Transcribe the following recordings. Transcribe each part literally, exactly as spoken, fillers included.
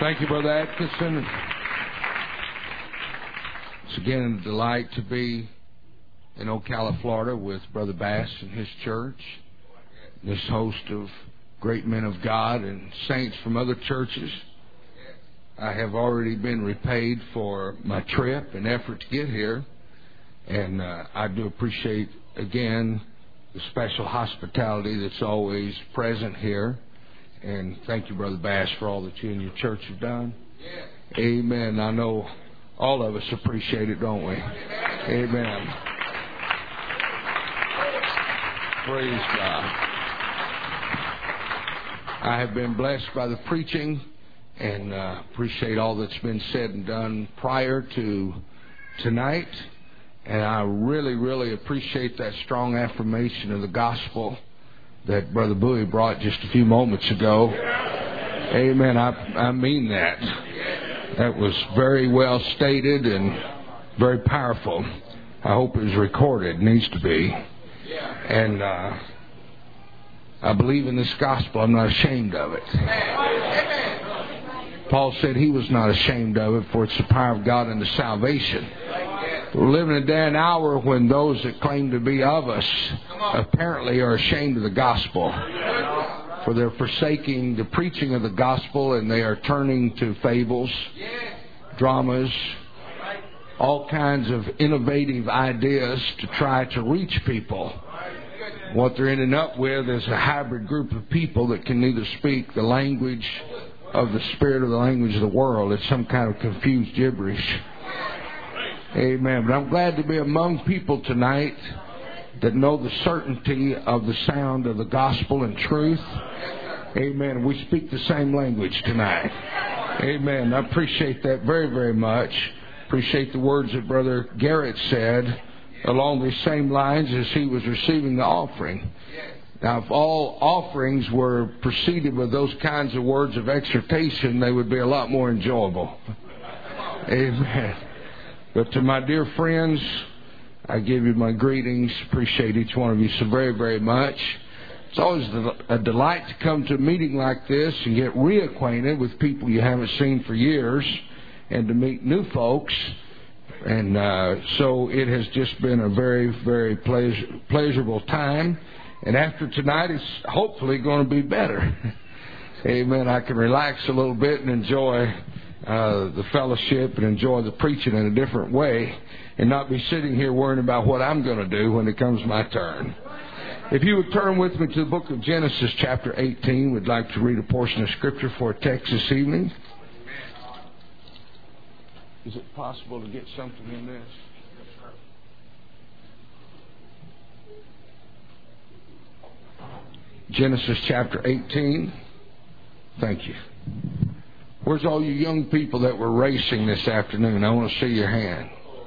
Thank you, Brother Atkinson. It's again a delight to be in Ocala, Florida with Brother Bass and his church, this host of great men of God and saints from other churches. I have already been repaid for my trip and effort to get here, and uh, I do appreciate, again, the special hospitality that's always present here. And thank you, Brother Bass, for all that you and your church have done. Yeah. Amen. I know all of us appreciate it, don't we? Amen. Amen. Praise God. I have been blessed by the preaching and uh, appreciate all that's been said and done prior to tonight. And I really, really appreciate that strong affirmation of the gospel that Brother Bowie brought just a few moments ago. Amen. I, I mean that. That was very well stated and very powerful. I hope it was recorded. It needs to be. And uh, I believe in this gospel. I'm not ashamed of it. Paul said he was not ashamed of it, for it's the power of God unto salvation. We're living in a day and hour when those that claim to be of us apparently are ashamed of the gospel. For they're forsaking the preaching of the gospel, and they are turning to fables, dramas, all kinds of innovative ideas to try to reach people. What they're ending up with is a hybrid group of people that can neither speak the language of the spirit or the language of the world. It's some kind of confused gibberish. Amen. But I'm glad to be among people tonight that know the certainty of the sound of the gospel and truth. Amen. We speak the same language tonight. Amen. I appreciate that very, very much. Appreciate the words that Brother Garrett said along these same lines as he was receiving the offering. Now, if all offerings were preceded with those kinds of words of exhortation, they would be a lot more enjoyable. Amen. But to my dear friends, I give you my greetings. Appreciate each one of you so very, very much. It's always a delight to come to a meeting like this and get reacquainted with people you haven't seen for years and to meet new folks. And uh, so it has just been a very, very pleasure, pleasurable time. And after tonight, it's hopefully going to be better. Amen. I can relax a little bit and enjoy Uh, the fellowship and enjoy the preaching in a different way and not be sitting here worrying about what I'm going to do when it comes my turn. If you would turn with me to the book of Genesis chapter eighteen, we'd like to read a portion of Scripture for a text this evening. Is it possible to get something in this? Genesis chapter eighteen. Thank you. Where's all you young people that were racing this afternoon? I want to see your hand.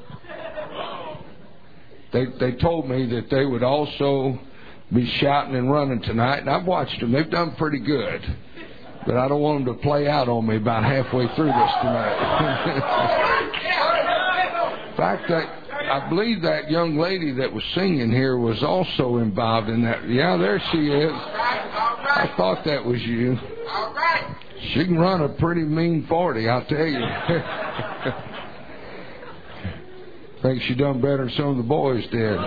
They they told me that they would also be shouting and running tonight, and I've watched them. They've done pretty good. But I don't want them to play out on me about halfway through this tonight. In fact, that, I believe that young lady that was singing here was also involved in that. Yeah, there she is. I thought that was you. All right. She can run a pretty mean forty, I'll tell you. Think she done better than some of the boys did.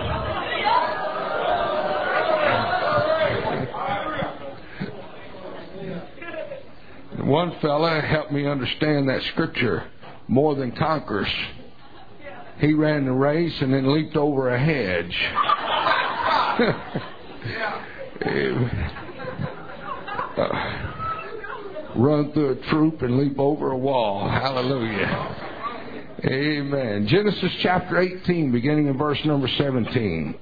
One fella helped me understand that scripture, more than conquers. He ran the race and then leaped over a hedge. uh, Run through a troop and leap over a wall. Hallelujah. Amen. Genesis chapter eighteen, beginning in verse number seventeen.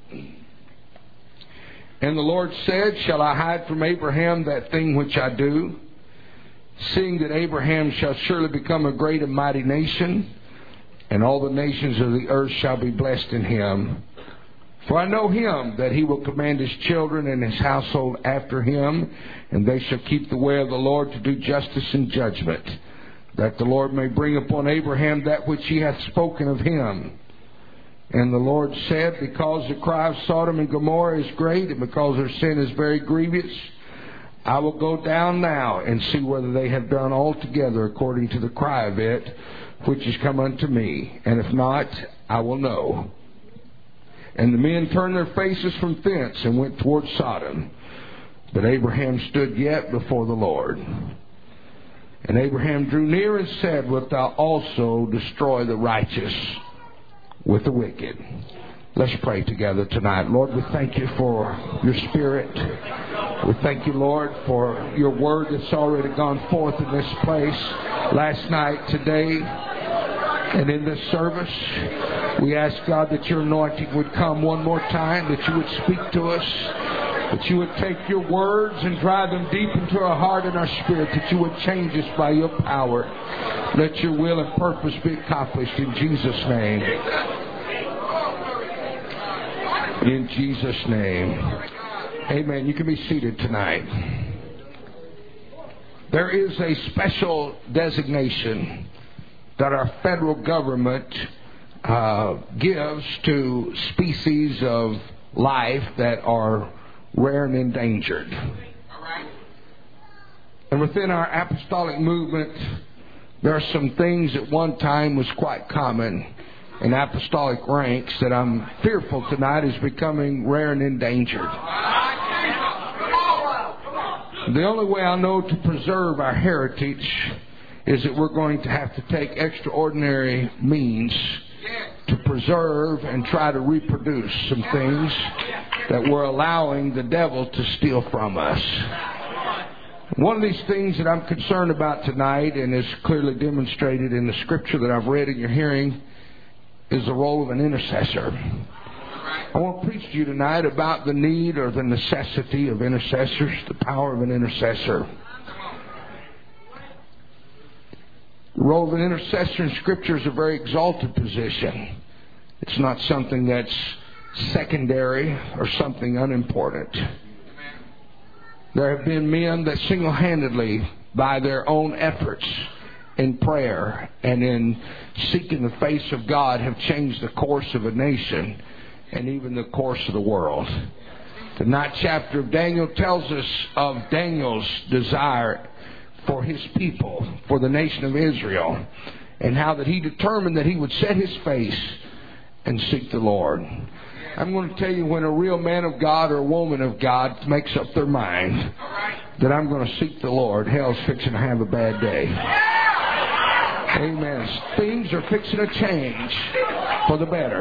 And the Lord said, shall I hide from Abraham that thing which I do? Seeing that Abraham shall surely become a great and mighty nation, and all the nations of the earth shall be blessed in him. For I know him, that he will command his children and his household after him, and they shall keep the way of the Lord to do justice and judgment, that the Lord may bring upon Abraham that which he hath spoken of him. And the Lord said, because the cry of Sodom and Gomorrah is great, and because their sin is very grievous, I will go down now and see whether they have done altogether according to the cry of it, which is come unto me. And if not, I will know. And the men turned their faces from thence and went toward Sodom. But Abraham stood yet before the Lord. And Abraham drew near and said, wilt thou also destroy the righteous with the wicked? Let's pray together tonight. Lord, we thank you for your Spirit. We thank you, Lord, for your word that's already gone forth in this place last night, today, and in this service. We ask, God, that your anointing would come one more time, that you would speak to us, that you would take your words and drive them deep into our heart and our spirit, that you would change us by your power. Let your will and purpose be accomplished in Jesus' name. In Jesus' name. Amen. You can be seated tonight. There is a special designation that our federal government uh, gives to species of life that are rare and endangered. And within our apostolic movement, there are some things at one time was quite common in apostolic ranks that I'm fearful tonight is becoming rare and endangered. The only way I know to preserve our heritage is that we're going to have to take extraordinary means to preserve and try to reproduce some things that we're allowing the devil to steal from us. One of these things that I'm concerned about tonight, and is clearly demonstrated in the scripture that I've read in your hearing, is the role of an intercessor. I want to preach to you tonight about the need or the necessity of intercessors, the power of an intercessor. The role of an intercessor in Scripture is a very exalted position. It's not something that's secondary or something unimportant. There have been men that single-handedly, by their own efforts in prayer and in seeking the face of God, have changed the course of a nation and even the course of the world. The ninth chapter of Daniel tells us of Daniel's desire for his people, for the nation of Israel, and how that he determined that he would set his face and seek the Lord. I'm going to tell you, when a real man of God or a woman of God makes up their mind that I'm going to seek the Lord, hell's fixing to have a bad day. Amen. Things are fixing to change for the better.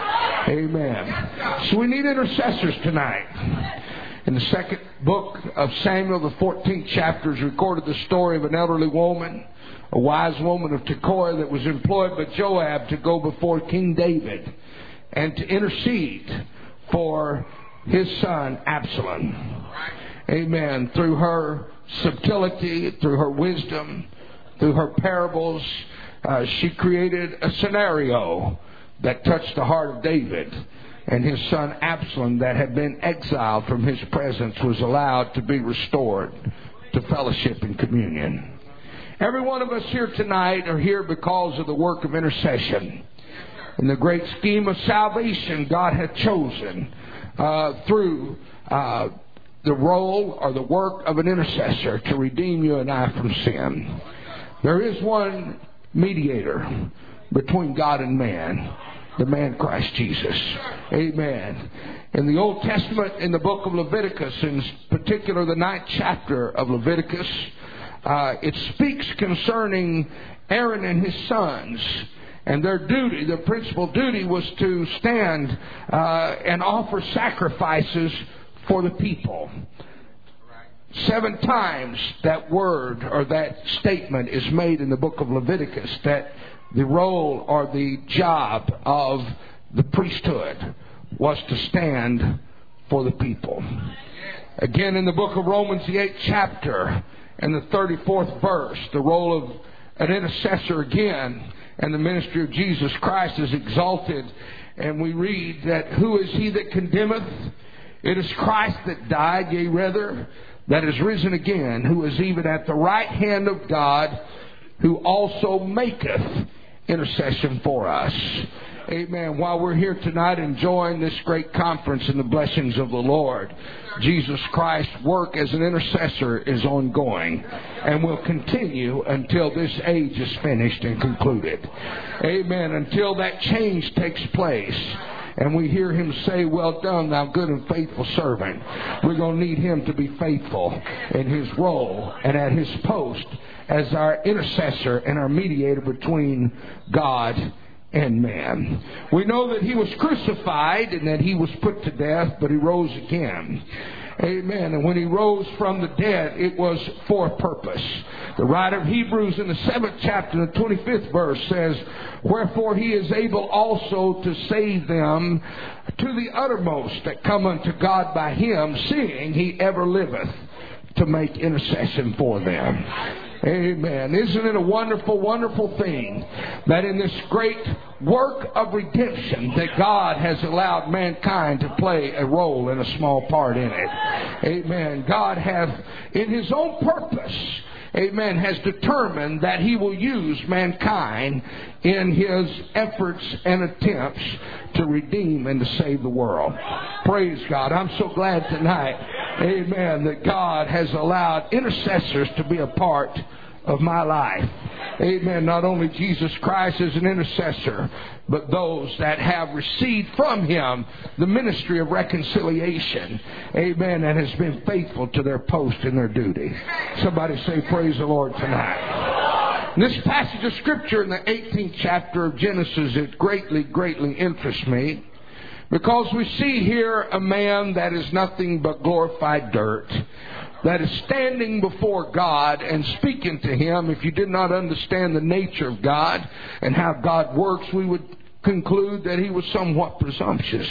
Amen. So we need intercessors tonight. In the second book of Samuel, the fourteenth chapter, is recorded the story of an elderly woman, a wise woman of Tekoa, that was employed by Joab to go before King David and to intercede for his son Absalom. Amen. Through her subtlety, through her wisdom, through her parables, uh, she created a scenario that touched the heart of David. And his son Absalom, that had been exiled from his presence, was allowed to be restored to fellowship and communion. Every one of us here tonight are here because of the work of intercession. In the great scheme of salvation, God hath chosen uh, through uh, the role or the work of an intercessor to redeem you and I from sin. There is one mediator between God and man, the man Christ Jesus. Amen. In the Old Testament, in the book of Leviticus, in particular the ninth chapter of Leviticus, uh, it speaks concerning Aaron and his sons. And their duty, their principal duty, was to stand uh, and offer sacrifices for the people. Seven times that word or that statement is made in the book of Leviticus, that the role or the job of the priesthood was to stand for the people. Again, in the book of Romans, the eighth chapter and the thirty-fourth verse, the role of an intercessor again and the ministry of Jesus Christ is exalted. And we read that, who is he that condemneth? It is Christ that died, yea rather, that is risen again, who is even at the right hand of God, who also maketh intercession for us. Amen. While we're here tonight enjoying this great conference and the blessings of the Lord, Jesus Christ's work as an intercessor is ongoing and will continue until this age is finished and concluded. Amen. Until that change takes place and we hear Him say, "Well done, thou good and faithful servant." We're going to need Him to be faithful in His role and at His post as our intercessor and our mediator between God and man. We know that He was crucified and that He was put to death, but He rose again. Amen. And when He rose from the dead, it was for a purpose. The writer of Hebrews in the seventh chapter, the twenty-fifth verse says, "Wherefore He is able also to save them to the uttermost that come unto God by Him, seeing He ever liveth to make intercession for them." Amen. Isn't it a wonderful, wonderful thing that in this great work of redemption that God has allowed mankind to play a role and a small part in it. Amen. God hath, in His own purpose, amen, has determined that He will use mankind in His efforts and attempts to redeem and to save the world. Praise God. I'm so glad tonight, amen, that God has allowed intercessors to be a part of my life. Amen. Not only Jesus Christ as an intercessor, but those that have received from Him the ministry of reconciliation. Amen. And has been faithful to their post and their duty. Somebody say, "Praise the Lord" tonight. This passage of Scripture in the eighteenth chapter of Genesis, it greatly, greatly interests me. Because we see here a man that is nothing but glorified dirt, that is standing before God and speaking to Him. If you did not understand the nature of God and how God works, we would conclude that he was somewhat presumptuous.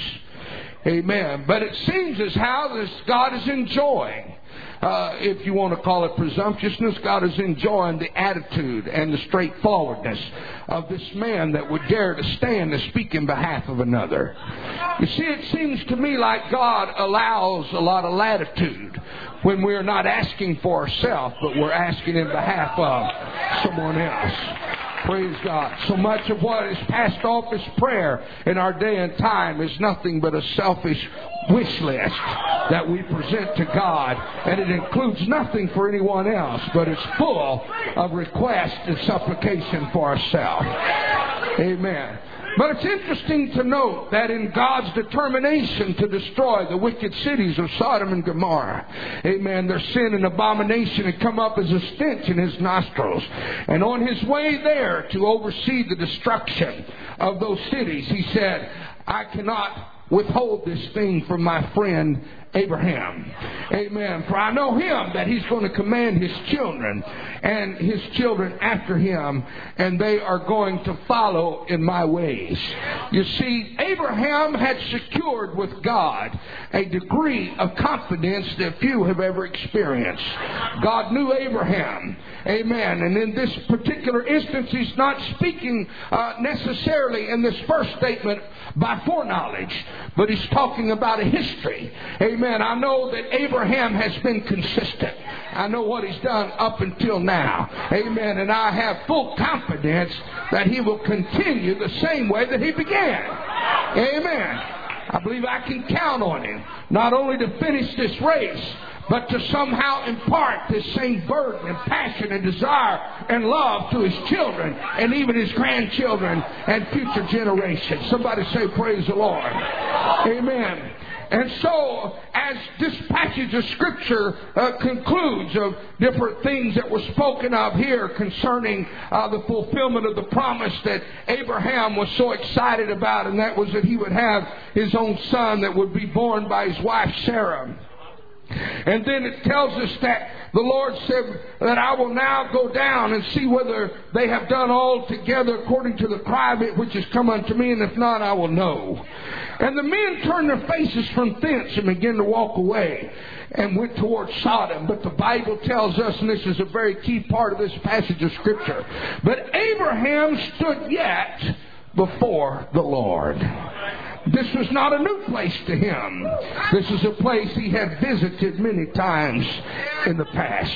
Amen. But it seems as how this God is enjoying. Uh, if you want to call it presumptuousness, God is enjoying the attitude and the straightforwardness of this man that would dare to stand and speak in behalf of another. You see, it seems to me like God allows a lot of latitude when we're not asking for ourselves, but we're asking in behalf of someone else. Praise God. So much of what is passed off as prayer in our day and time is nothing but a selfish wish list that we present to God. And it includes nothing for anyone else, but it's full of request and supplication for ourselves. Amen. But it's interesting to note that in God's determination to destroy the wicked cities of Sodom and Gomorrah, amen, their sin and abomination had come up as a stench in His nostrils. And on His way there to oversee the destruction of those cities, He said, "I cannot withhold this thing from my friend Abraham. Amen. For I know him that he's going to command his children and his children after him, and they are going to follow in my ways." You see, Abraham had secured with God a degree of confidence that few have ever experienced. God knew Abraham. Amen. And in this particular instance, He's not speaking uh, necessarily in this first statement by foreknowledge, but He's talking about a history. Amen. I know that Abraham has been consistent. I know what he's done up until now. Amen. And I have full confidence that he will continue the same way that he began. Amen. I believe I can count on him not only to finish this race, but to somehow impart this same burden and passion and desire and love to his children and even his grandchildren and future generations. Somebody say, "Praise the Lord." Amen. And so, as this passage of Scripture uh, concludes of different things that were spoken of here concerning uh, the fulfillment of the promise that Abraham was so excited about, and that was that he would have his own son that would be born by his wife Sarah. And then it tells us that the Lord said that I will now go down and see whether they have done all together according to the cry of it which has come unto me, and if not, I will know. And the men turned their faces from thence and began to walk away and went towards Sodom. But the Bible tells us, and this is a very key part of this passage of Scripture, but Abraham stood yet before the Lord. This was not a new place to him. This is a place he had visited many times in the past.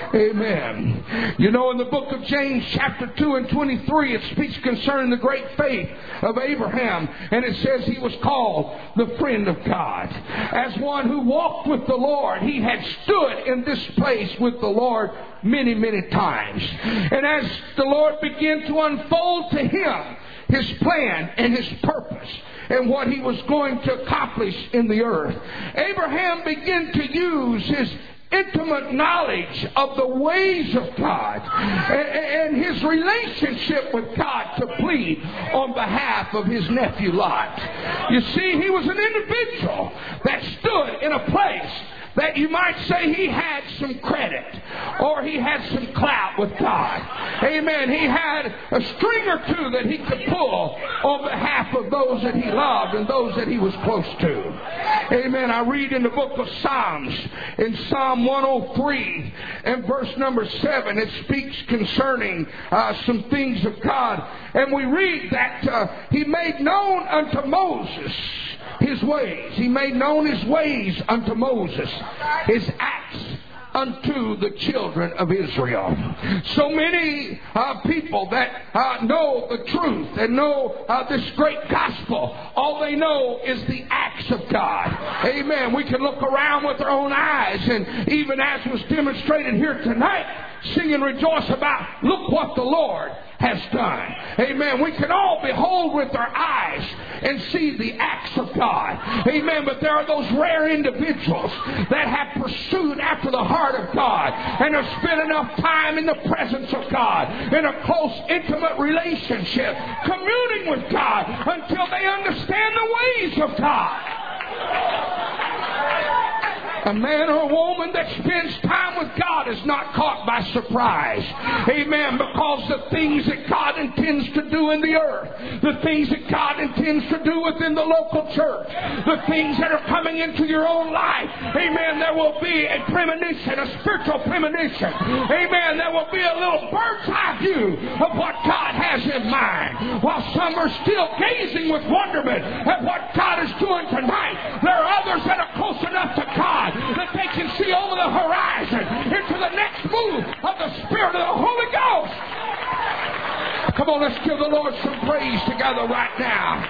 Amen. You know, in the book of James chapter two and twenty-three, it speaks concerning the great faith of Abraham. And it says he was called the friend of God. As one who walked with the Lord, he had stood in this place with the Lord many, many times. And as the Lord began to unfold to him his plan and his purpose and what he was going to accomplish in the earth, Abraham began to use his intimate knowledge of the ways of God and his relationship with God to plead on behalf of his nephew Lot. You see, he was an individual that stood in a place that you might say he had some credit or he had some clout with God. Amen. He had a string or two that he could pull on behalf of those that he loved and those that he was close to. Amen. I read in the book of Psalms, in Psalm one oh three and verse number seven, it speaks concerning uh, some things of God. And we read that uh, he made known unto Moses his ways. He made known his ways unto Moses, his acts unto the children of Israel. So many uh, people that uh, know the truth and know uh, this great gospel, all they know is the acts of God. Amen. We can look around with our own eyes, and even as was demonstrated here tonight, sing and rejoice about, look what the Lord has done. Amen. We can all behold with our eyes and see the acts of God. Amen. But there are those rare individuals that have pursued after the heart of God and have spent enough time in the presence of God, in a close, intimate relationship, communing with God until they understand the ways of God. A man or a woman that spends time with God is not caught by surprise. Amen. Because the things that God intends to do in the earth, the things that God intends to do within the local church, the things that are coming into your own life, amen, there will be a premonition, a spiritual premonition. Amen. There will be a little bird's eye view of what God has in mind. While some are still gazing with wonderment at what God is doing tonight, there are others that are close enough to God that they can see over the horizon into the next move of the Spirit of the Holy Ghost. Come on, let's give the Lord some praise together right now.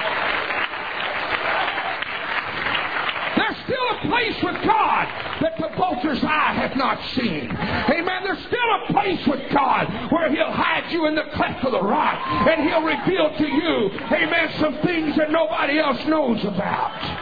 There's still a place with God that the vulture's eye hath not seen. Amen. There's still a place with God where He'll hide you in the cleft of the rock and He'll reveal to you, amen, some things that nobody else knows about.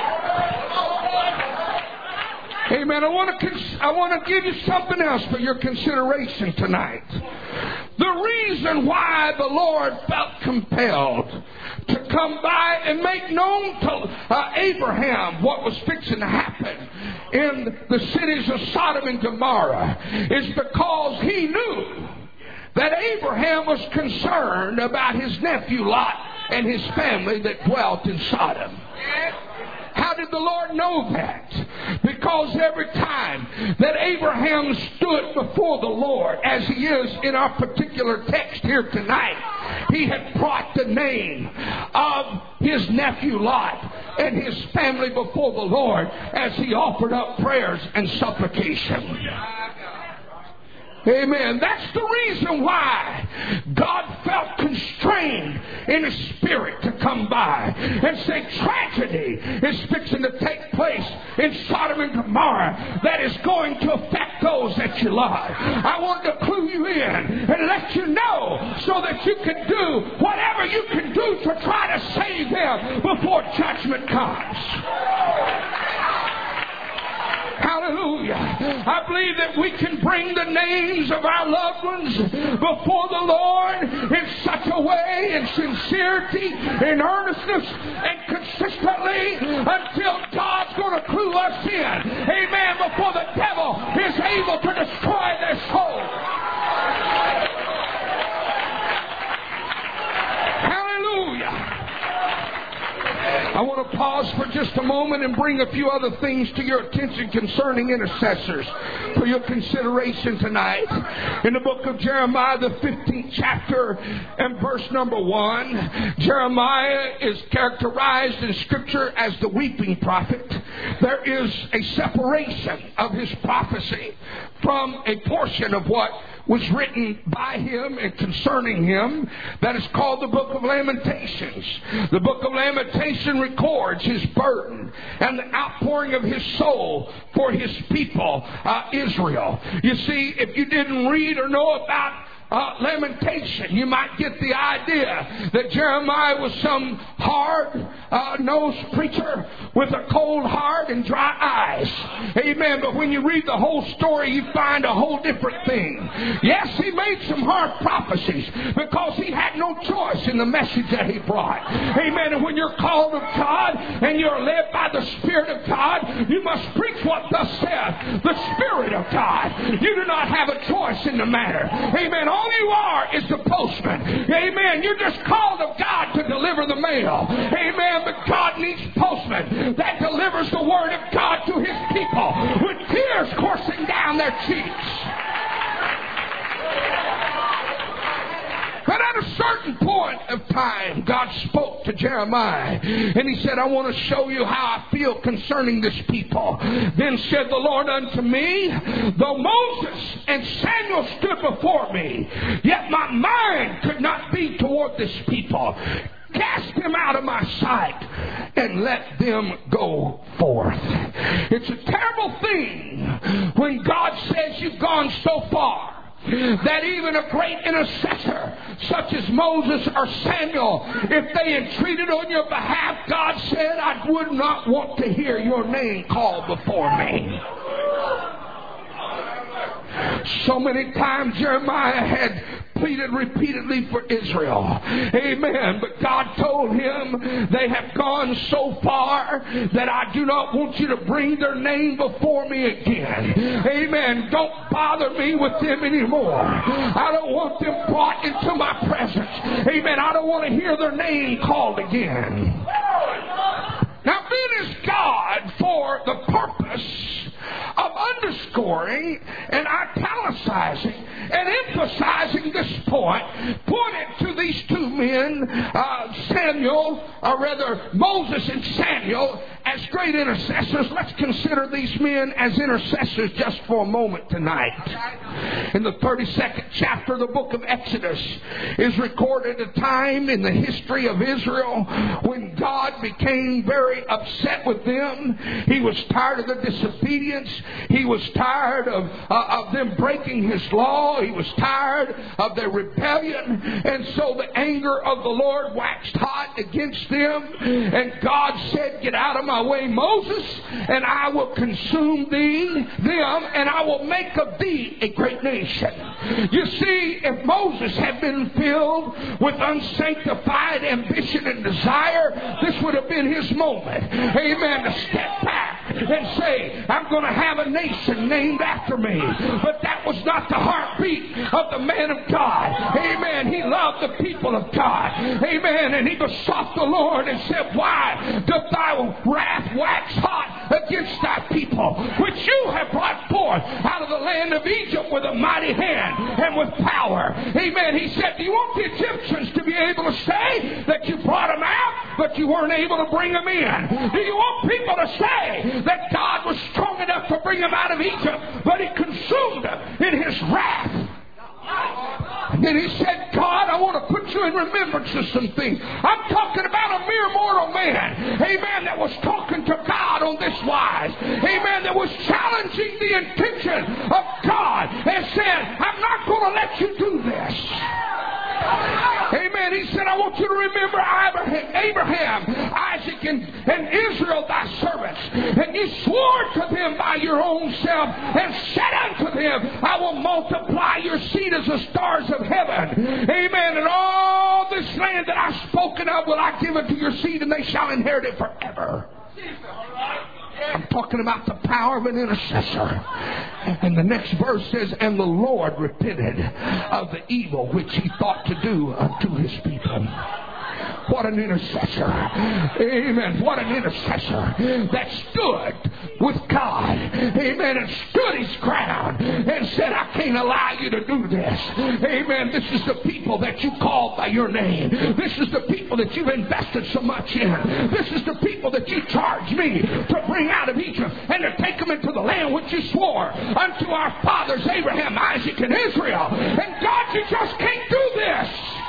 Amen. I want to cons- I want to give you something else for your consideration tonight. The reason why the Lord felt compelled to come by and make known to uh, Abraham what was fixing to happen in the cities of Sodom and Gomorrah is because He knew that Abraham was concerned about his nephew Lot and his family that dwelt in Sodom. How did the Lord know that? Because every time that Abraham stood before the Lord, as he is in our particular text here tonight, he had brought the name of his nephew Lot and his family before the Lord as he offered up prayers and supplication. Amen. That's the reason why God felt constrained in His Spirit to come by and say tragedy is fixing to take place in Sodom and Gomorrah that is going to affect those that you love. I want to clue you in and let you know so that you can do whatever you can do to try to save them before judgment comes. Hallelujah. I believe that we can bring the names of our loved ones before the Lord in such a way, in sincerity, in earnestness, and consistently until God's going to clue us in. Amen. Before the devil is able to destroy their soul. Hallelujah. I want to pause for just a moment and bring a few other things to your attention concerning intercessors. for your consideration tonight. In the book of Jeremiah, the fifteenth chapter and verse number one, Jeremiah is characterized in Scripture as the weeping prophet. There is a separation of his prophecy from a portion of what was written by him and concerning him that is called the Book of Lamentations. The Book of Lamentation records his burden and the outpouring of his soul for his people, uh, Israel. You see, if you didn't read or know about Uh, lamentation, you might get the idea that Jeremiah was some hard-nosed uh, preacher with a cold heart and dry eyes. Amen. But when you read the whole story, you find a whole different thing. Yes, he made some hard prophecies because he had no choice in the message that he brought. Amen. And when you're called of God and you're led by the Spirit of God, you must preach what thus saith the Spirit of God. You do not have a choice in the matter. Amen. All you are is the postman. Amen. You're just called of God to deliver the mail. Amen. But God needs postmen that delivers the word of God to his people with tears coursing down their cheeks. But at a certain point of time, God spoke to Jeremiah, and he said, I want to show you how I feel concerning this people. Then said the Lord unto me, though Moses and Samuel stood before me, yet my mind could not be toward this people. Cast them out of my sight and let them go forth. It's a terrible thing when God says you've gone so far that even a great intercessor such as Moses or Samuel, if they entreated on your behalf, God said, I would not want to hear your name called before me. So many times Jeremiah had pleaded repeatedly for Israel. Amen. But God told him, they have gone so far that I do not want you to bring their name before me again. Amen. Don't bother me with them anymore. I don't want them brought into my presence. Amen. I don't want to hear their name called again. Now, then is God for the purpose of underscoring and italicizing and emphasizing this point, pointed to these two men, uh, Samuel, or rather Moses and Samuel, as great intercessors. Let's consider these men as intercessors just for a moment tonight. In the thirty-second chapter of the book of Exodus is recorded a time in the history of Israel when God became very upset with them. He was tired of the disobedience. He was tired of, uh, of them breaking his law. He was tired of their rebellion. And so the anger of the Lord waxed hot against them. And God said, get out of my way, Moses, and I will consume thee, them, and I will make of thee a great nation. You see, if Moses had been filled with unsanctified ambition and desire, this would have been his moment. Amen. To step back and say, I'm going to have a nation named after me. But that was not the heartbeat of the man of God. Amen. He loved the people of God. Amen. And he besought the Lord and said, why doth thy wrath wax hot against thy people, which you have brought forth out of the land of Egypt with a mighty hand and with power? Amen. He said, do you want the Egyptians to be able to say that you brought them out, but you weren't able to bring them in? Do you want people to say that God was strong enough to bring them out of Egypt, but he consumed them in his wrath? And then he said, God, I want to put you in remembrance of some things. I'm talking about a mere mortal man, amen, that was talking to God on this wise, amen, that was challenging the intention of God and said, I'm not going to let you do this. Amen. He said, I want you to remember Abraham, Isaac, and, and Israel, thy servants. And you swore to them by your own self and said unto them, I will multiply your seed as the stars of heaven. Amen. And all this land that I've spoken of will I give unto your seed, and they shall inherit it forever. I'm talking about the power of an intercessor. And the next verse says, and the Lord repented of the evil which he thought to do unto his people. What an intercessor. Amen. What an intercessor that stood with God. Amen. And stood his ground and said, I can't allow you to do this. Amen. This is the people that you called by your name. This is the people that you've invested so much in. This is the people that you charged me to bring out of Egypt and to take them into the land which you swore unto our fathers Abraham, Isaac, and Israel. And God, you just can't do this.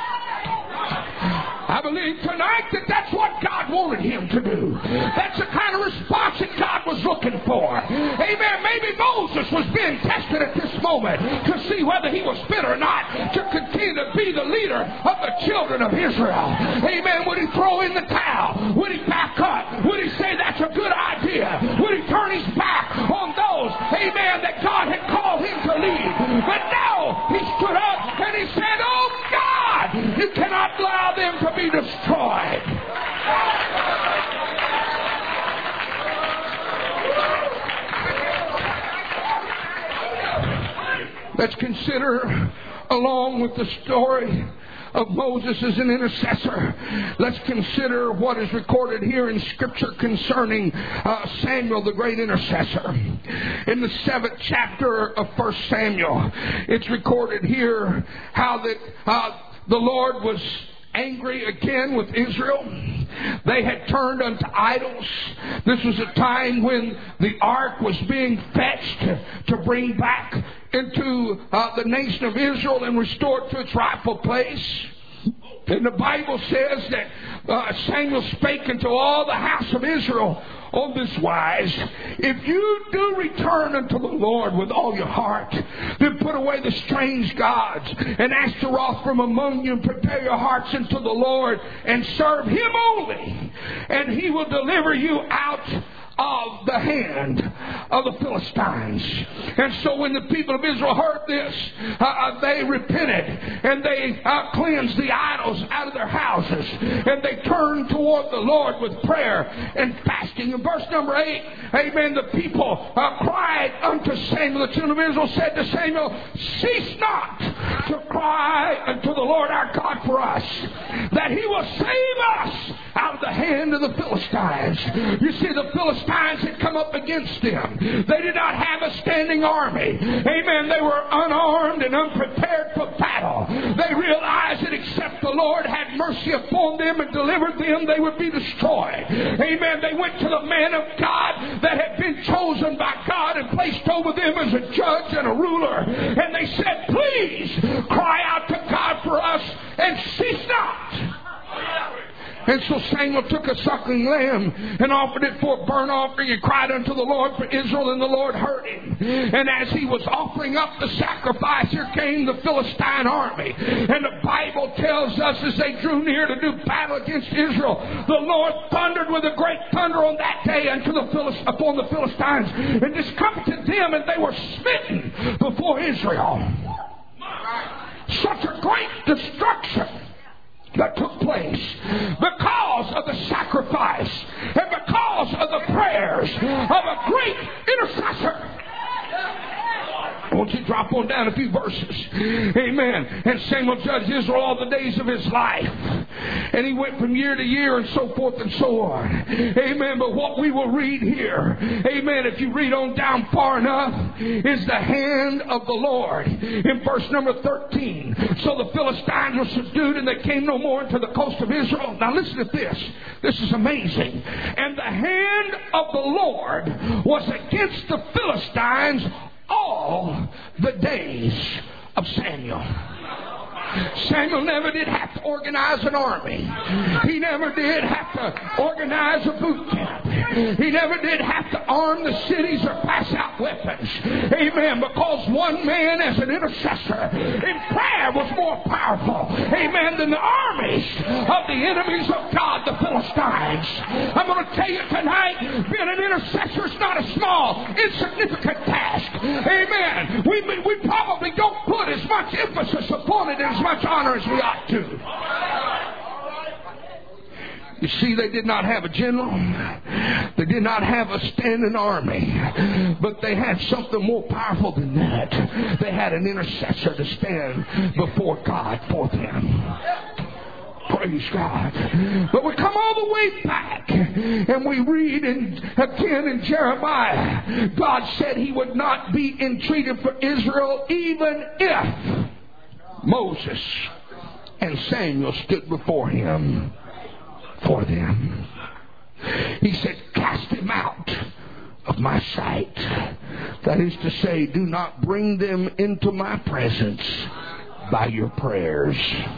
I believe tonight that that's what God wanted him to do. That's the kind of response that God was looking for. Amen. Maybe Moses was being tested at this moment to see whether he was fit or not to continue to be the leader of the children of Israel. Amen. Would he throw in the towel? Would he back up? Would he say that's a good idea? Would he turn his back on those, amen, that God had called him to lead? But no, he stood up and he said, oh God, you cannot allow them to be destroyed. Let's consider, along with the story of Moses as an intercessor, let's consider what is recorded here in Scripture concerning uh, Samuel, the great intercessor. In the seventh chapter of First Samuel, it's recorded here how that uh, the Lord was angry again with Israel. They had turned unto idols. This was a time when the ark was being fetched to bring back into uh, the nation of Israel and restored to its rightful place. And the Bible says that uh, Samuel spake unto all the house of Israel on this wise: if you do return unto the Lord with all your heart, then put away the strange gods, and Ashtaroth from among you, and prepare your hearts unto the Lord, and serve him only, and he will deliver you out of the hand of the Philistines. And so when the people of Israel heard this, uh, they repented and they uh, cleansed the idols out of their houses, and they turned toward the Lord with prayer and fasting. In verse number eight, amen, the people uh, cried unto Samuel. The children of Israel said to Samuel, cease not to cry unto the Lord our God for us, that he will save us out of the hand of the Philistines. You see, the Philistines had come up against them. They did not have a standing army. Amen. They were unarmed and unprepared for battle. They realized that except the Lord had mercy upon them and delivered them, they would be destroyed. Amen. They went to the man of God that had been chosen by God and placed over them as a judge and a ruler. And they said, please cry out to God for us and cease not. And so Samuel took a suckling lamb and offered it for a burnt offering and cried unto the Lord for Israel, and the Lord heard him. And as he was offering up the sacrifice, here came the Philistine army. And the Bible tells us as they drew near to do battle against Israel, the Lord thundered with a great thunder on that day unto the Philist- upon the Philistines, and discomfited them, and they were smitten before Israel. Such a great destruction that took place because of the sacrifice and because of the prayers of a great intercessor. I want you to drop on down a few verses. Amen. And Samuel judged Israel all the days of his life. And he went from year to year and so forth and so on. Amen. But what we will read here, amen, if you read on down far enough, is the hand of the Lord. In verse number thirteen. So the Philistines were subdued and they came no more into the coast of Israel. Now listen to this. This is amazing. And the hand of the Lord was against the Philistines all the days of Samuel. Samuel never did have to organize an army. He never did have to organize a boot camp. He never did have to arm the cities or pass out weapons. Amen. Because one man as an intercessor in prayer was more powerful, amen, than the armies of the enemies of God, the Philistines. I'm going to tell you tonight, being an intercessor is not a small, insignificant task. Amen. We, we probably don't put as much emphasis upon it as much honor as we ought to. You see, they did not have a general. They did not have a standing army. But they had something more powerful than that. They had an intercessor to stand before God for them. Praise God. But we come all the way back and we read in, again in Jeremiah, God said he would not be entreated for Israel even if Moses and Samuel stood before him for them. He said, cast him out of my sight. That is to say, do not bring them into my presence by your prayers.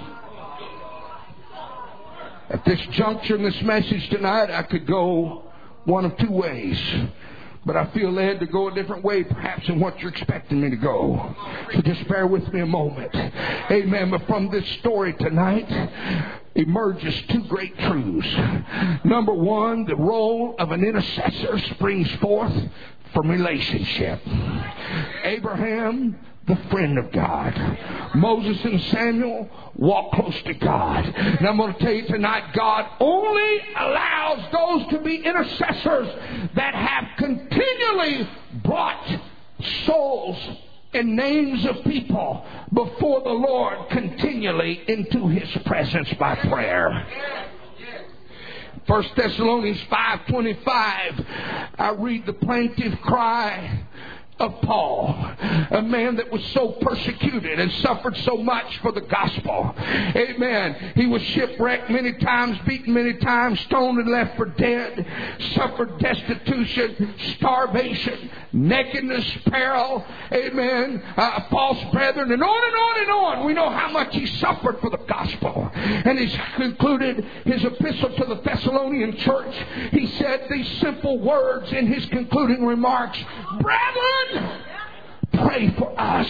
At this juncture in this message tonight, I could go one of two ways. But I feel led to go a different way, perhaps, than what you're expecting me to go. So just bear with me a moment. Amen. But from this story tonight emerges two great truths. Number one, the role of an intercessor springs forth from relationship. Abraham, the friend of God. Moses and Samuel walk close to God. And I'm going to tell you tonight, God only allows those to be intercessors that have continually brought souls and names of people before the Lord continually into His presence by prayer. First Thessalonians five twenty-five, I read the plaintive cry of Paul, a man that was so persecuted and suffered so much for the gospel. Amen. He was shipwrecked many times, beaten many times, stoned and left for dead, suffered destitution, starvation, nakedness, peril, amen, uh, false brethren, and on and on and on. We know how much he suffered for the gospel. And he's concluded his epistle to the Thessalonian church. He said these simple words in his concluding remarks: brethren, pray for us.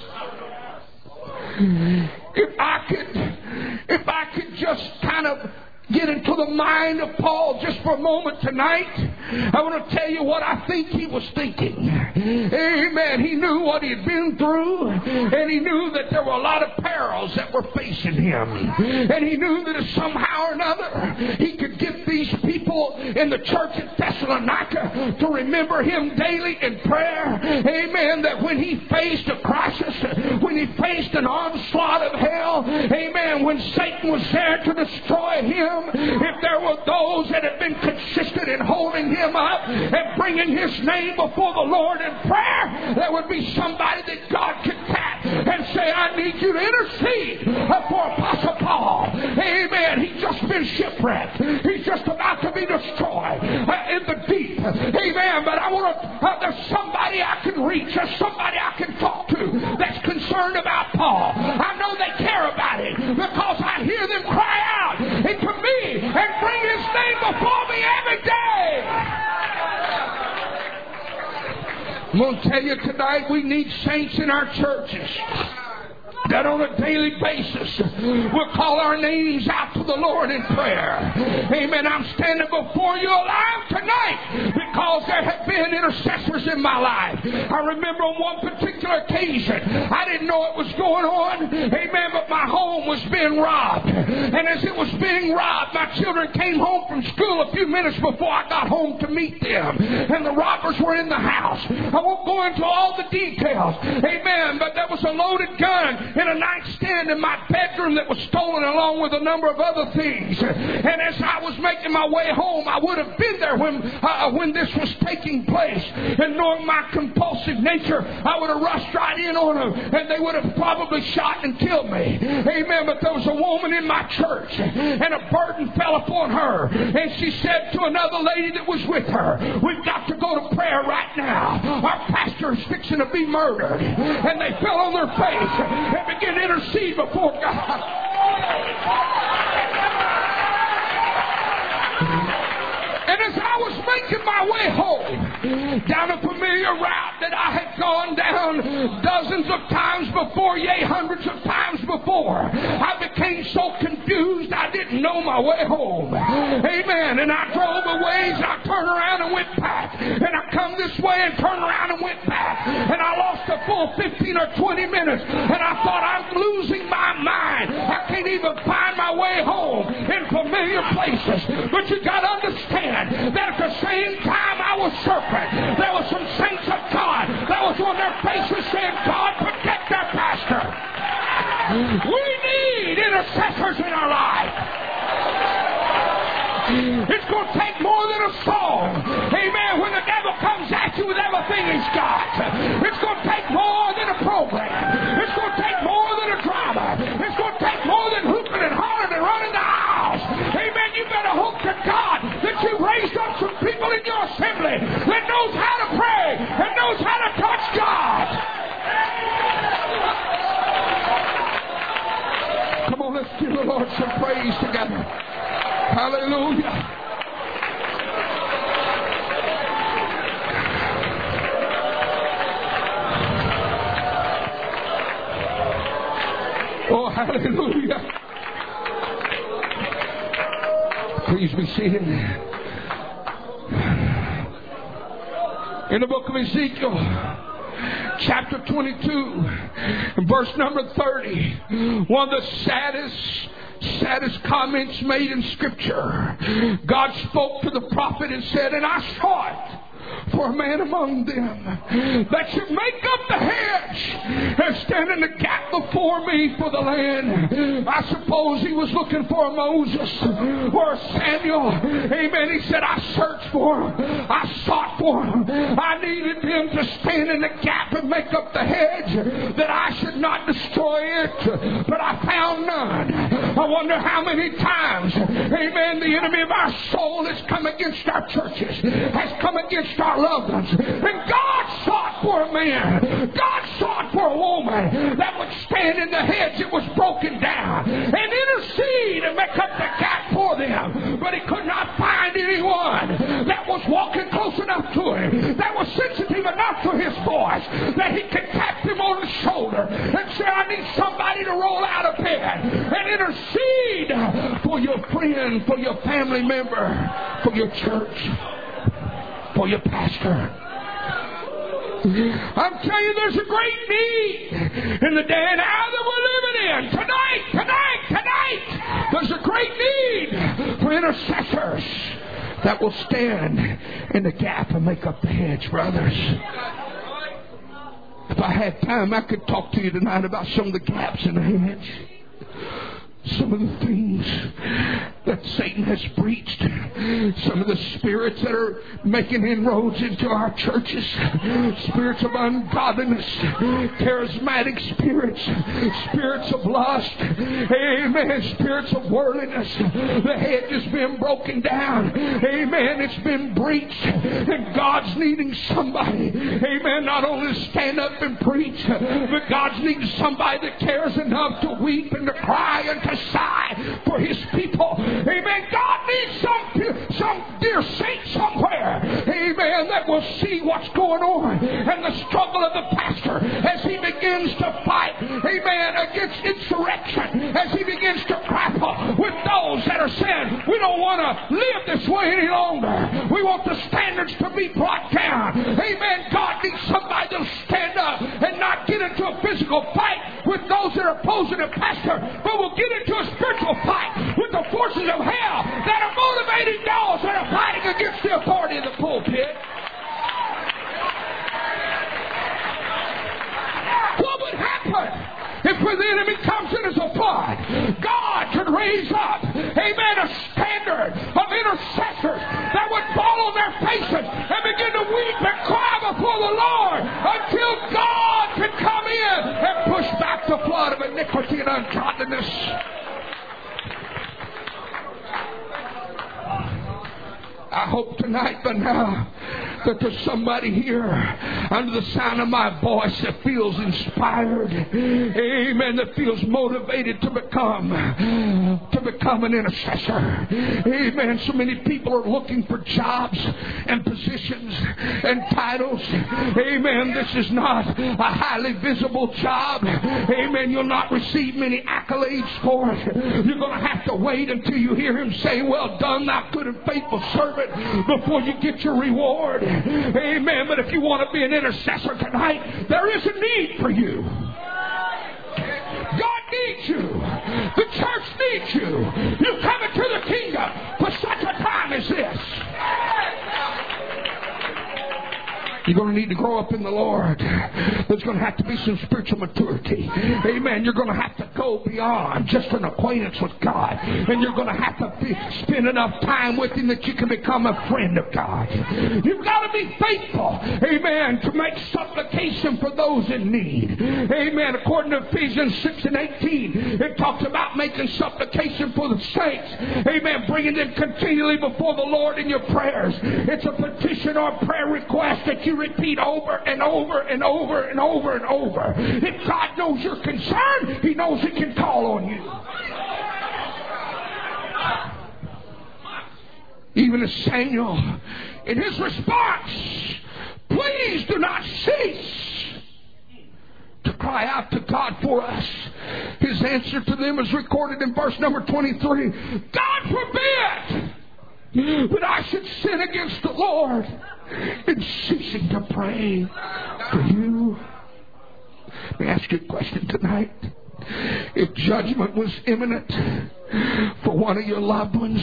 If I could, if I could just kind of get into the mind of Paul just for a moment tonight, I want to tell you what I think he was thinking. Amen. He knew what he had been through, and he knew that there were a lot of perils that were facing him. And he knew that if somehow or another he could get these people in the church at Thessalonica to remember him daily in prayer. Amen. That when he faced a crisis, when he faced an onslaught of hell, amen, when Satan was there to destroy him, if there were those that had been consistent in holding him up and bringing his name before the Lord in prayer, there would be somebody that God could tap and say, I need you to intercede for Apostle Paul. Amen. He's just been shipwrecked. He's just about to be destroyed uh, in the deep. Amen. But I want to, uh, there's somebody I can reach. There's somebody I can talk to that's concerned about Paul. I know they care about him because I hear them cry out into me and bring his name before me every day. I'm going to tell you tonight, we need saints in our churches that on a daily basis will call our names out to the Lord in prayer. Amen. I'm standing before you alive tonight because there have been intercessors in my life. I remember on one particular occasion, I didn't know it was going on. Amen. But my home was being robbed. And as it was being robbed, my children came home from school a few minutes before I got home to meet them. And the robbers were in the house. I won't go into all the details. Amen. But there was a loaded gun in a nightstand in my bedroom that was stolen, along with a number of other things. And as I was making my way home, I would have been there when uh, when this was taking place. And knowing my compulsive nature, I would have rushed right in on them, and they would have probably shot and killed me. Amen. But there was a woman in my church, and a burden fell upon her. And she said to another lady that was with her, we've got to go to prayer right now. Our pastor is fixing to be murdered. And they fell on their face and begin to intercede before God. And as I was making my way home down a familiar route that I had gone down dozens of times before, yea, hundreds of times before, I became so confused I didn't know my way home. Amen. And I drove a ways, and I turned around and went back. And I come this way and turned around and went back. And I lost a full fifteen or twenty minutes. And I thought, I'm losing my mind. I can't even find my way home in familiar places. But you got to understand that at the same time I was serpent, there were some saints of God that was on their faces saying, God, protect our pastor. We need need intercessors in our life. It's going to take more than a song. Amen. When the devil comes at you with everything he's got. It's going to take more than a program. It's going to take more than a drama. It's going to take more than hooping and hollering and running the aisles. Amen. You better hope to God that you raised up some people in your assembly that knows how to pray and knows how to touch God. Come on, let's give the Lord some praise together. Hallelujah. Oh, hallelujah. Please be seated. In the book of Ezekiel, chapter twenty-two, verse number thirty, one of the saddest saddest comments made in Scripture. God spoke to the prophet and said, and I sought for a man among them that should make up the hedge and stand in the gap before me for the land. I suppose he was looking for a Moses or a Samuel. Amen. He said, I searched for him. I sought for him. I needed him to stand in the gap and make up the hedge that I should not destroy it. But I found none. I wonder how many times, amen, the enemy of our soul has come against our churches, has come against our loved ones. And God sought for a man. God sought for a woman that would stand in the hedge that was broken down and intercede and make up the gap for them. But he could not find anyone that was walking close enough to him, that was sensitive enough to his voice, that he could tap him on the shoulder and say, I need somebody to roll out of bed and intercede for your friend, for your family member, for your church, for your pastor. I'm telling you, there's a great need in the day and hour that we're living in. Tonight, tonight, tonight, there's a great need for intercessors that will stand in the gap and make up the hedge, brothers. If I had time, I could talk to you tonight about some of the gaps in the hedge. Some of the things that Satan has breached. Some of the spirits that are making inroads into our churches. Spirits of ungodliness. Charismatic spirits. Spirits of lust. Amen. Spirits of worldliness. The hedge has been broken down. Amen. It's been breached. And God's needing somebody. Amen. Not only to stand up and preach, but God's needing somebody that cares enough to weep and to cry and to sigh for his people. Amen. God needs some, some dear saint somewhere. Amen. That will see what's going on and the struggle of the pastor as he begins to fight. Amen. Against insurrection. As he begins to grapple with those that are saying, we don't want to live this way any longer. We want the standards to be brought down. Amen. God needs somebody that'll stand up and not get into a physical fight with those that are opposing the pastor, but will get into a spiritual fight with the forces of hell that are motivating those that are fighting against the authority of the pulpit. What would happen if when the enemy comes in as a flood, God could raise up, amen, a standard of intercessors that would fall on their faces and begin to weep and cry before the Lord until God could come in and push back the flood of iniquity and ungodliness. I hope tonight by now that there's somebody here under the sound of my voice that feels inspired, amen, that feels motivated to become to become an intercessor. Amen. So many people are looking for jobs and positions and titles. Amen. This is not a highly visible job. Amen. You'll not receive many accolades for it. You're going to have to wait until you hear him say, well done, thou good and faithful servant, before you get your reward. Amen. But if you want to be an intercessor tonight, there is a need for you. God needs you. The church needs you. You've come into the kingdom for such a time as this. You're going to need to grow up in the Lord. There's going to have to be some spiritual maturity. Amen. You're going to have to go beyond just an acquaintance with God. And you're going to have to be, spend enough time with Him that you can become a friend of God. You've got to be faithful, amen, to make supplication for those in need. Amen. According to Ephesians six and eighteen, it talks about making supplication for the saints. Amen. Bringing them continually before the Lord in your prayers. It's a petition or a prayer request that you repeat over and over and over and over and over. If God knows you're concerned, He knows He can call on you. Even as Samuel, in his response, please do not cease to cry out to God for us. His answer to them is recorded in verse number twenty-three. God forbid that I should sin against the Lord in ceasing to pray for you. Let me ask you a question tonight. If judgment was imminent for one of your loved ones,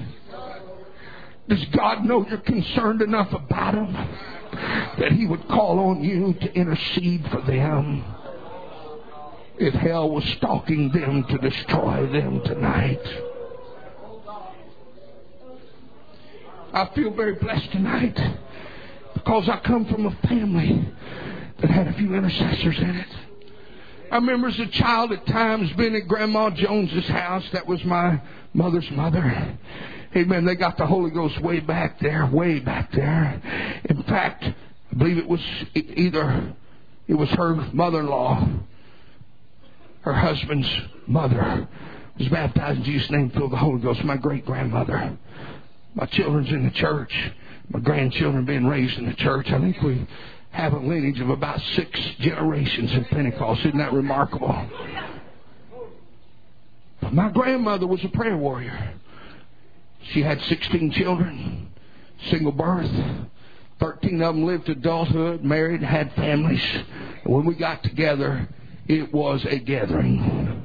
does God know you're concerned enough about them that He would call on you to intercede for them? If hell was stalking them to destroy them tonight. I feel very blessed tonight because I come from a family that had a few intercessors in it. I remember as a child at times being at Grandma Jones's house. That was my mother's mother. Amen. They got the Holy Ghost way back there, way back there. In fact, I believe it was either it was her mother-in-law, her husband's mother, was baptized in Jesus' name, filled with the Holy Ghost. My great-grandmother. My children's in the church. My grandchildren being raised in the church. I think we have a lineage of about six generations in Pentecost. Isn't that remarkable? But my grandmother was a prayer warrior. She had sixteen children, single birth. thirteen of them lived to adulthood, married, had families. And when we got together, it was a gathering.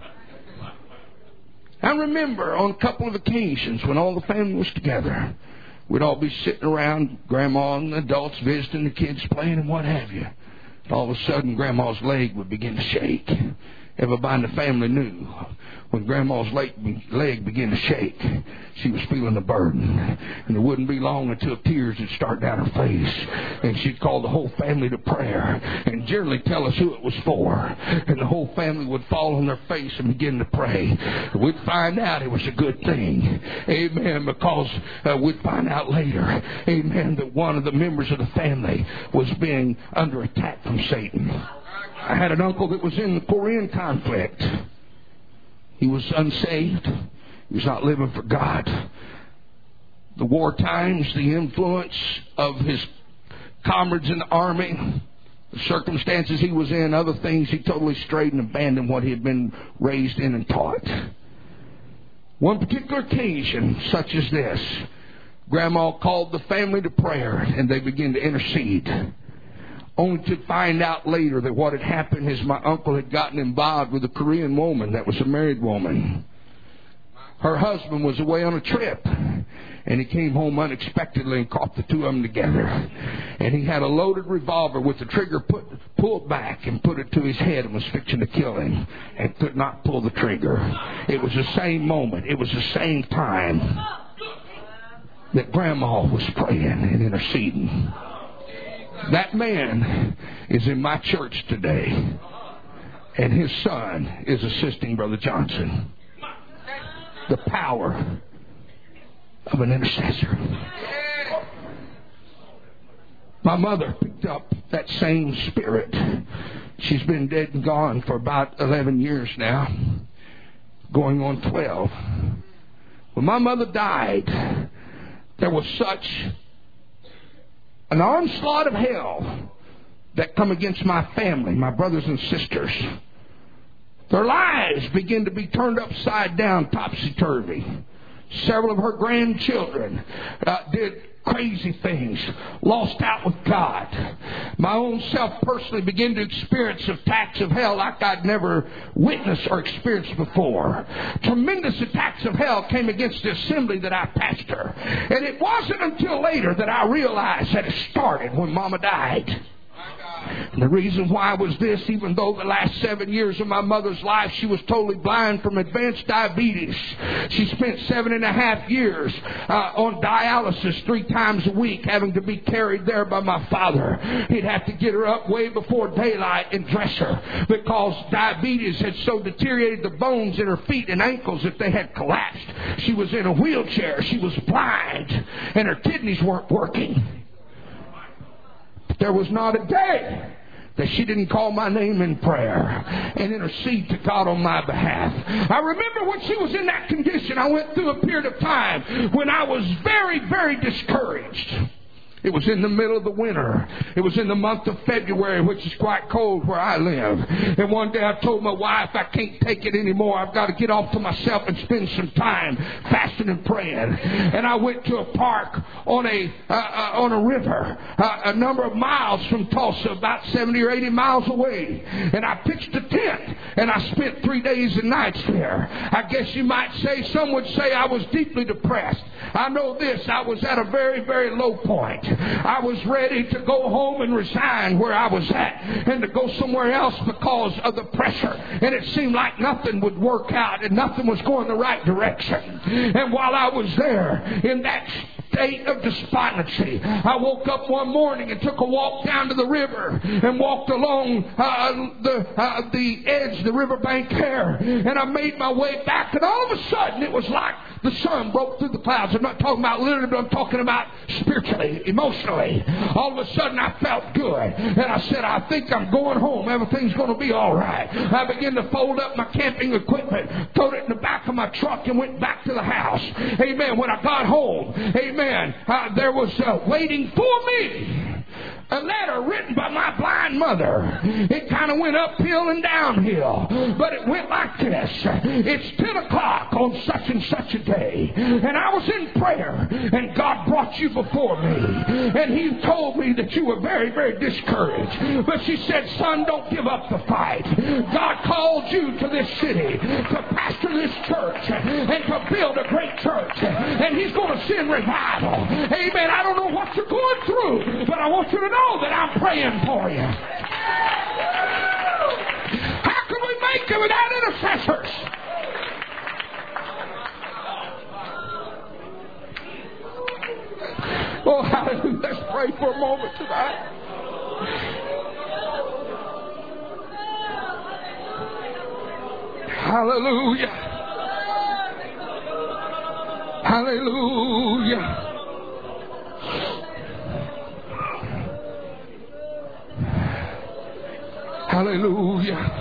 I remember on a couple of occasions when all the family was together, we'd all be sitting around, Grandma and the adults visiting, the kids playing and what have you. And all of a sudden, Grandma's leg would begin to shake. Everybody in the family knew when Grandma's leg, leg began to shake, she was feeling the burden. And it wouldn't be long until tears would start down her face. And she'd call the whole family to prayer and generally tell us who it was for. And the whole family would fall on their face and begin to pray. And we'd find out it was a good thing. Amen. Because uh, we'd find out later, amen, that one of the members of the family was being under attack from Satan. I had an uncle that was in the Korean conflict. He was unsaved. He was not living for God. The war times, the influence of his comrades in the army, the circumstances he was in, other things, he totally strayed and abandoned what he had been raised in and taught. One particular occasion, such as this, Grandma called the family to prayer and they began to intercede. Only to find out later that what had happened is my uncle had gotten involved with a Korean woman that was a married woman. Her husband was away on a trip, and he came home unexpectedly and caught the two of them together. And he had a loaded revolver with the trigger put, pulled back and put it to his head and was fixing to kill him and could not pull the trigger. It was the same moment. It was the same time that Grandma was praying and interceding. That man is in my church today, and his son is assisting Brother Johnson. The power of an intercessor. My mother picked up that same spirit. She's been dead and gone for about eleven years now, going on twelve. When my mother died, there was such an onslaught of hell that come against my family, my brothers and sisters. Their lives began to be turned upside down, topsy-turvy. Several of her grandchildren uh, did crazy things, lost out with God. My own self personally began to experience attacks of hell like I'd never witnessed or experienced before. Tremendous attacks of hell came against the assembly that I pastor. And it wasn't until later that I realized that it started when Mama died. And the reason why was this: even though the last seven years of my mother's life she was totally blind from advanced diabetes, she spent seven and a half years uh, on dialysis three times a week, having to be carried there by my father. He'd have to get her up way before daylight and dress her, because diabetes had so deteriorated the bones in her feet and ankles that they had collapsed. She was in a wheelchair. She was blind, and her kidneys weren't working. But there was not a day that she didn't call my name in prayer and intercede to God on my behalf. I remember when she was in that condition, I went through a period of time when I was very, very discouraged. It was in the middle of the winter. It was in the month of February, which is quite cold where I live. And one day I told my wife, I can't take it anymore. I've got to get off to myself and spend some time fasting and praying. And I went to a park on a uh, uh, on a river, uh, a number of miles from Tulsa, about seventy or eighty miles away. And I pitched a tent, and I spent three days and nights there. I guess you might say, some would say I was deeply depressed. I know this: I was at a very, very low point. I was ready to go home and resign where I was at and to go somewhere else because of the pressure. And it seemed like nothing would work out and nothing was going the right direction. And while I was there in that state of despondency, I woke up one morning and took a walk down to the river and walked along uh, the uh, the edge, the riverbank there. And I made my way back, and all of a sudden it was like the sun broke through the clouds. I'm not talking about literally, but I'm talking about spiritually, emotionally. All of a sudden I felt good. And I said, I think I'm going home. Everything's going to be all right. I began to fold up my camping equipment, threw it in the back of my truck, and went back to the house. Amen. When I got home, amen, uh, there was uh, waiting for me a letter written by my blind mother. It kind of went uphill and downhill, but it went like this: it's ten o'clock on such and such a day, and I was in prayer, and God brought you before me, and He told me that you were very, very discouraged. But she said, son, don't give up the fight. God called you to this city to pastor this church and to build a great church, and He's going to send revival. Amen. I don't know what you're going through, but I want you to know that I'm praying for you. How can we make it without intercessors? Oh, hallelujah. Let's pray for a moment tonight. Hallelujah. Hallelujah. Hallelujah.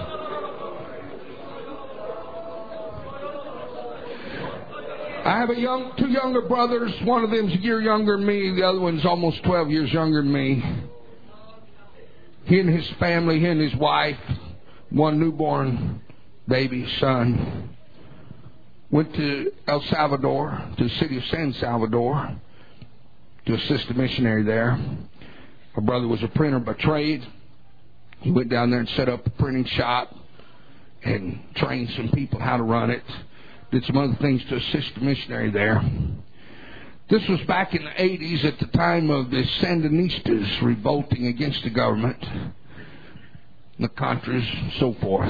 I have a young, two younger brothers. One of them's a year younger than me. The other one's almost twelve years younger than me. He and his family, he and his wife, one newborn baby son, went to El Salvador, to the city of San Salvador, to assist a missionary there. My brother was a printer by trade. He went down there and set up a printing shop and trained some people how to run it. Did some other things to assist the missionary there. This was back in the eighties, at the time of the Sandinistas revolting against the government, the Contras, and so forth.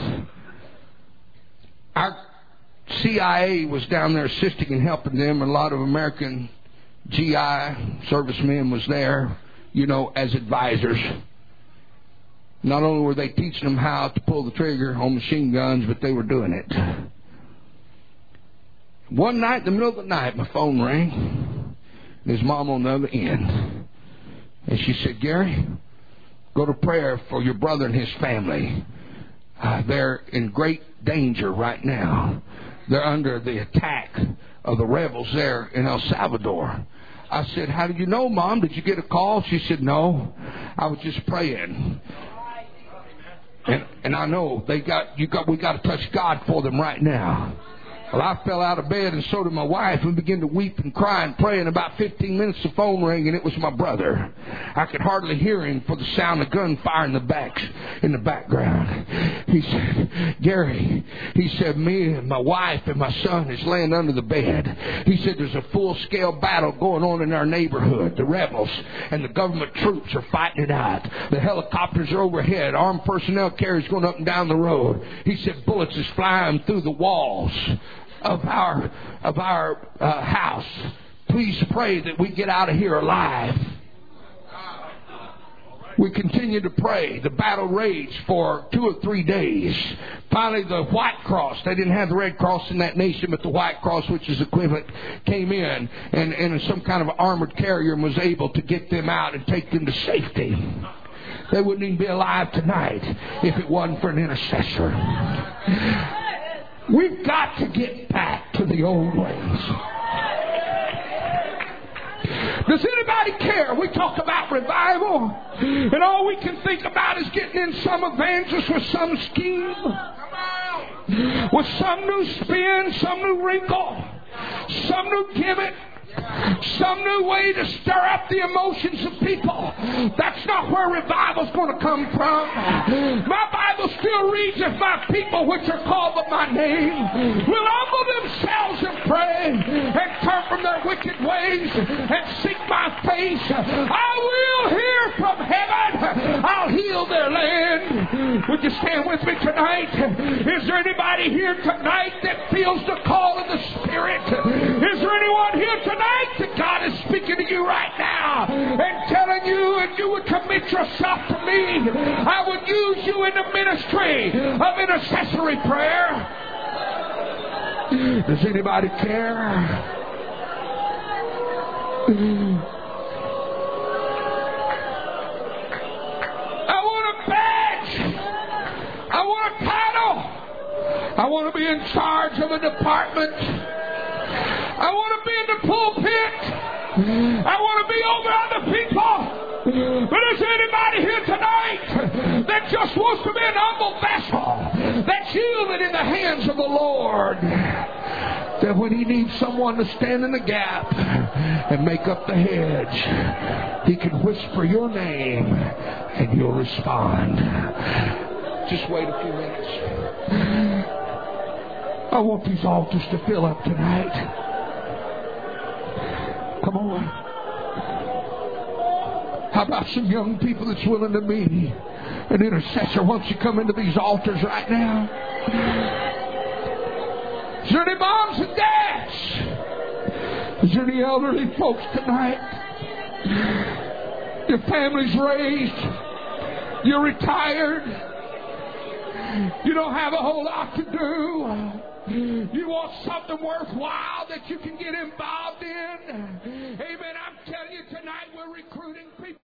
Our C I A was down there assisting and helping them. A lot of American G I servicemen was there, you know, as advisors. Not only were they teaching them how to pull the trigger on machine guns, but they were doing it. One night, in the middle of the night, my phone rang. And his mom on the other end. And she said, Gary, go to prayer for your brother and his family. Uh, they're in great danger right now. They're under the attack of the rebels there in El Salvador. I said, how did you know, Mom? Did you get a call? She said, no. I was just praying. And and I know they got you got we got to touch God for them right now. Well, I fell out of bed, and so did my wife. We began to weep and cry and pray. In about fifteen minutes, the phone rang, and it was my brother. I could hardly hear him for the sound of gunfire in the back, in the background. He said, Gary, he said, me and my wife and my son is laying under the bed. He said, there's a full-scale battle going on in our neighborhood. The rebels and the government troops are fighting it out. The helicopters are overhead. Armed personnel carriers going up and down the road. He said, bullets is flying through the walls of our of our uh, house. Please pray that we get out of here alive. We continued to pray. The battle raged for two or three days. Finally, the White Cross, they didn't have the Red Cross in that nation, but the White Cross, which is equivalent, came in and, and some kind of armored carrier and was able to get them out and take them to safety. They wouldn't even be alive tonight if it wasn't for an intercessor. We've got to get back to the old ways. Does anybody care? We talk about revival, and all we can think about is getting in some evangelist with some scheme, with some new spin, some new wrinkle, some new gimmick, some new way to stir up the emotions of people. That's not where revival's going to come from. My Bible still reads, if my people which are called by my name will humble themselves and pray and turn from their wicked ways and seek my face, I will hear from heaven. I'll heal their land. Would you stand with me tonight? Is there anybody here tonight that feels the call of the Spirit? Is there anyone here tonight that God is speaking to you right now and telling you, if you would commit yourself to me, I would use you in the ministry of intercessory prayer? Does anybody care? I want a badge. I want a title. I want to be in charge of a department. I want to be in the pulpit. I want to be over other people. But is there anybody here tonight that just wants to be an humble vessel that's yielded in the hands of the Lord? That when He needs someone to stand in the gap and make up the hedge, He can whisper your name and you'll respond. Just wait a few minutes. I want these altars to fill up tonight. Come on. How about some young people that's willing to be an intercessor? Won't you come into these altars right now? Is there any moms and dads? Is there any elderly folks tonight? Your family's raised. You're retired. You don't have a whole lot to do. You want something worthwhile that you can get involved in. Amen. I'm telling you tonight, we're recruiting people.